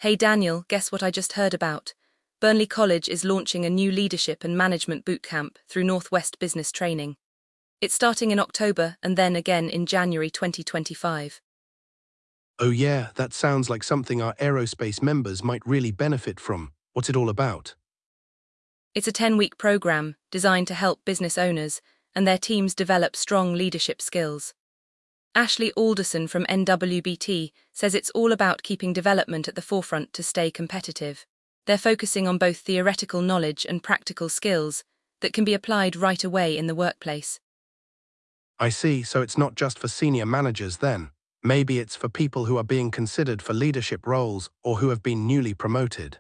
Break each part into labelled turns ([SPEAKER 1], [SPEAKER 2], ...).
[SPEAKER 1] Hey Daniel, guess what I just heard about? Burnley College is launching a new leadership and management bootcamp through Northwest Business Training. It's starting in October and then again in January 2025.
[SPEAKER 2] Oh yeah, that sounds like something our aerospace members might really benefit from. What's it all about?
[SPEAKER 1] It's a 10-week program designed to help business owners and their teams develop strong leadership skills. Ashley Alderson from NWBT says it's all about keeping development at the forefront to stay competitive. They're focusing on both theoretical knowledge and practical skills that can be applied right away in the workplace.
[SPEAKER 2] I see, so it's not just for senior managers then. Maybe it's for people who are being considered for leadership roles or who have been newly promoted.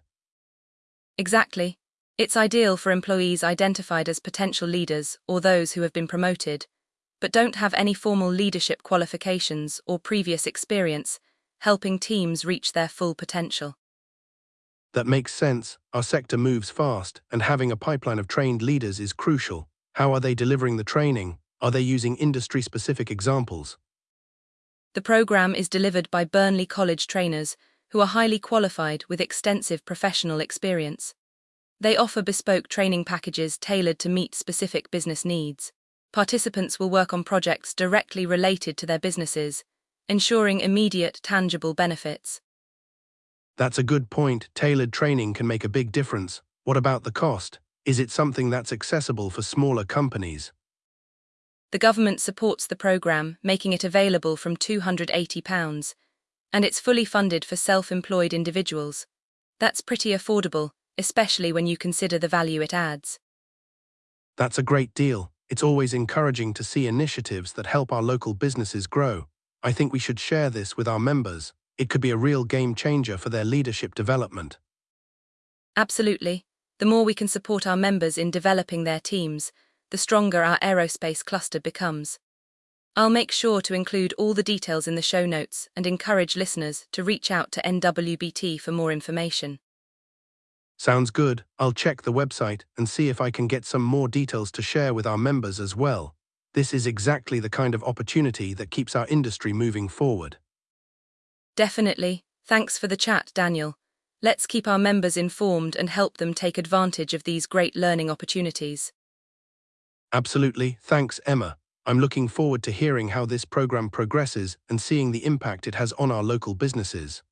[SPEAKER 1] Exactly. It's ideal for employees identified as potential leaders or those who have been promoted, but don't have any formal leadership qualifications or previous experience, helping teams reach their full potential.
[SPEAKER 2] That makes sense. Our sector moves fast, and having a pipeline of trained leaders is crucial. How are they delivering the training? Are they using industry-specific examples?
[SPEAKER 1] The program is delivered by Burnley College trainers who are highly qualified with extensive professional experience. They offer bespoke training packages tailored to meet specific business needs. Participants will work on projects directly related to their businesses, ensuring immediate, tangible benefits.
[SPEAKER 2] That's a good point. Tailored training can make a big difference. What about the cost? Is it something that's accessible for smaller companies?
[SPEAKER 1] The government supports the program, making it available from £280, and it's fully funded for self-employed individuals. That's pretty affordable, especially when you consider the value it adds.
[SPEAKER 2] That's a great deal. It's always encouraging to see initiatives that help our local businesses grow. I think we should share this with our members. It could be a real game changer for their leadership development.
[SPEAKER 1] Absolutely. The more we can support our members in developing their teams, the stronger our aerospace cluster becomes. I'll make sure to include all the details in the show notes and encourage listeners to reach out to NWBT for more information.
[SPEAKER 2] Sounds good. I'll check the website and see if I can get some more details to share with our members as well. This is exactly the kind of opportunity that keeps our industry moving forward.
[SPEAKER 1] Definitely. Thanks for the chat, Daniel. Let's keep our members informed and help them take advantage of these great learning opportunities.
[SPEAKER 2] Absolutely. Thanks, Emma. I'm looking forward to hearing how this program progresses and seeing the impact it has on our local businesses.